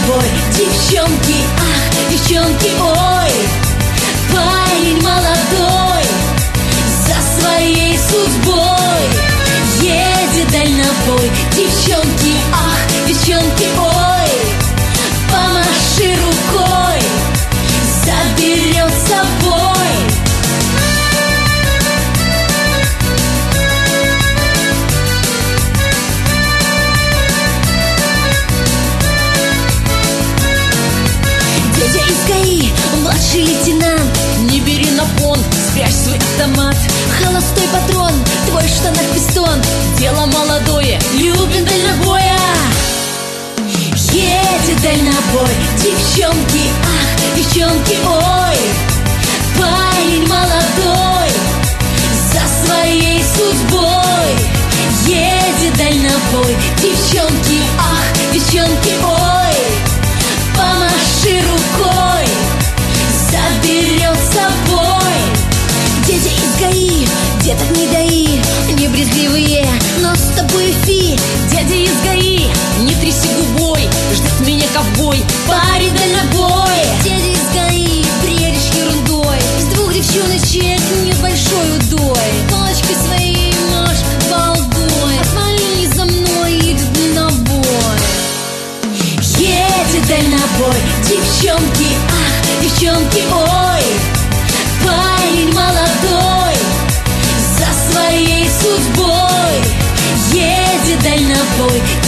дальнобой. Девчонки, ах, девчонки, ой, парень молодой за своей судьбой едет дальнобой. Девчонки, ах, девчонки, ой, помаши рукой, заберет с собой. Дядя из ГАИ, младший лейтенант, не бери на понт, спрячь свой автомат. Холостой патрон, твой в штанах пистон, дело молодое, любим дальнобоя. Едет дальнобой, девчонки, ах, девчонки, ой, парень молодой за своей судьбой едет дальнобой. Девчонки, ах, девчонки, ой, помаши рукой, заберет с собой. Дети из ГАИ, деток не даи, не брезгливые, но с тобой фи. Дядя из ГАИ, не тряси губой, ждет меня ковбой, парень дальнобой. Дядя из ГАИ, бредишь ерундой, с двух девчоночек небольшой удой. Палочкой своей машь балдой, отвали за мной, идет дальнобой. Едет дальнобой, девчонки, ах, девчонки, ой, парень молодой за своей судьбой едет дальнобой.